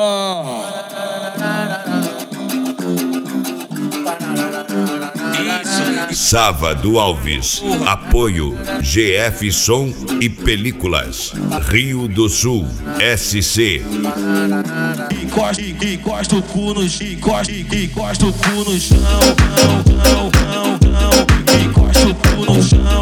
Sábado Alves. Apoio GF Som e Películas. Rio do Sul. SC. Encosta o cu no chão. Encosta o cu no chão. Encosta o cu no chão.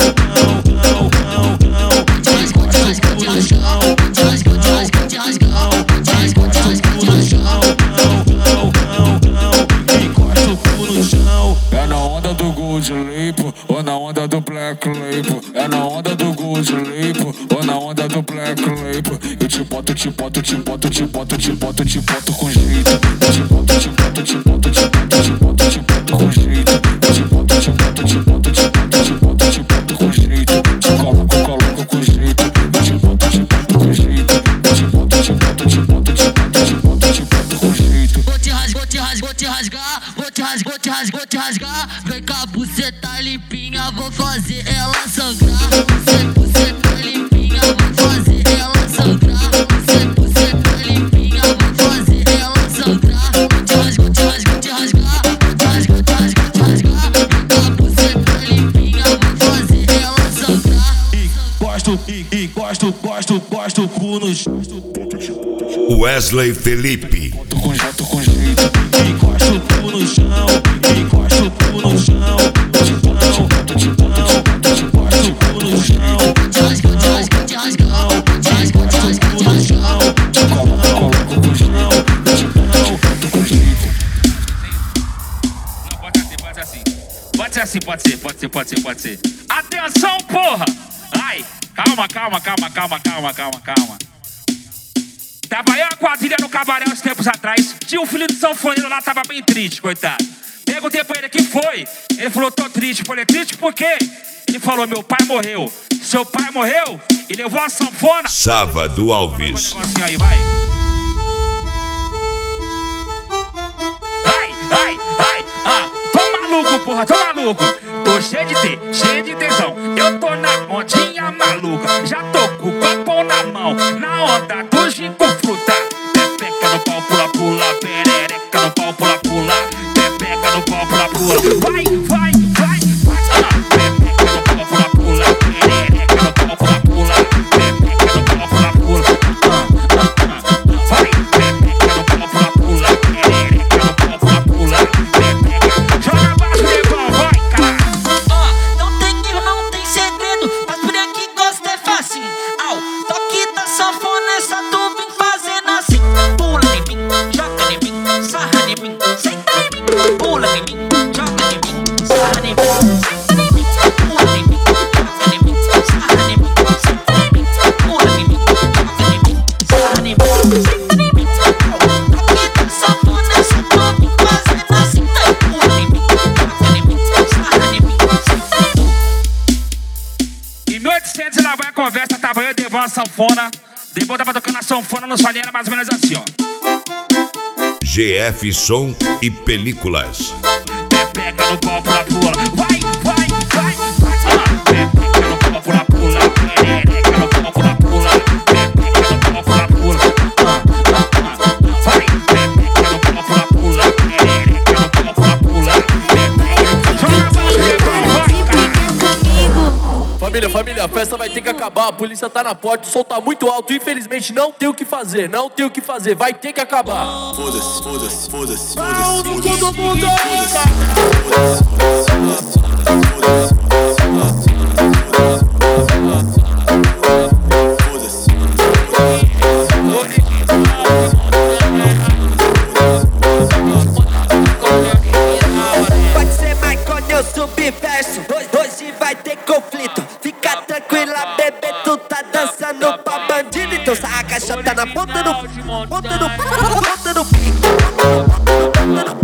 É na onda do Gold Label ou na onda do Black Label. É na onda do Gold Label ou na onda do Black Label. Eu te boto com jeito. Eu te boto com jeito. Eu te boto com jeito. Te coloco com jeito. Eu te boto com jeito. Eu te boto com jeito. Vou te rasgar. Vem cá, buceta limpinha, vou fazer ela sangrar. Buceta limpinha, vou fazer ela sangrar. Buceta limpinha, vou fazer ela sangrar. Vou te rasgar. Vem cá, buceta limpinha, vou fazer ela sangrar. Encosta o cu no chão. Wesley Felipe. Com jeito. Encosta o cu no chão. Encosta o cu no chão. Pode ser. Atenção, porra! Ai, calma. Tava eu a quadrilha no cabaré uns tempos atrás. Tinha um filho de sanfoneiro lá, tava bem triste, coitado. Perguntei pra ele o que foi. Ele falou, tô triste. Falei, triste por quê? Ele falou, meu pai morreu. Seu pai morreu e levou a sanfona. Sábado Alves. Aí, vai. Tô maluco, porra, tô maluco. Tô cheio de tesão. Eu tô na ondinha maluca. Já tô com o copo na mão. Na onda do gin com fruta. Pepeca no pau, pula, perereca no pau, pula. Pepeca no pau, pula. Vai. Pepeca no pau, pula. Perereca no pau, pula. Pepeca no pau, pula. Vai. Pepeca no pau, pula. Perereca no pau, pula. Pepeca. Joga abaixo, negão, vai, caralho. Não tem erro, não tem segredo. Mas por aqui gosta é fácil. Ao toque da sanfona, essa tu vem fazendo assim. Pula em mim, joga em mim, sarra em mim, senta em mim. Pula em mim, joga em mim, sarra em mim, senta em mim. Pula em mim, joga em mim, sarra em mim, senta em mim. Pula em mim, joga em mim, sarra em mim, senta em mim. Toque da sanfona, essa tu vem fazendo assim. Pula em mim, joga em mim, sarra em mim, senta em mim. Em 1800 lá vai a conversa, tava eu e Devon a sanfona. Devon tava tocando a sanfona no solinho, era mais ou menos assim, ó. GF Som e Películas. Pepeca no pau, pula. Vai. Pepeca no pau, pula. Perereca no pau, pula. Pepeca no pau, pula. Vai. Pepeca no pau, pula. Perereca no pau, pula. Joga abaixo, negão, vai, caralho. Família, a festa vai ter que acabar. A polícia tá na porta, o som tá muito alto. Infelizmente não tem o que fazer, vai ter que acabar. Foda-se. Todo mundo! Pode ser mais quando eu subverso. Hoje vai ter conflito. Fica tranquila, bebê, tu tá dançando pra bandido. Então sarra a caixota na ponta do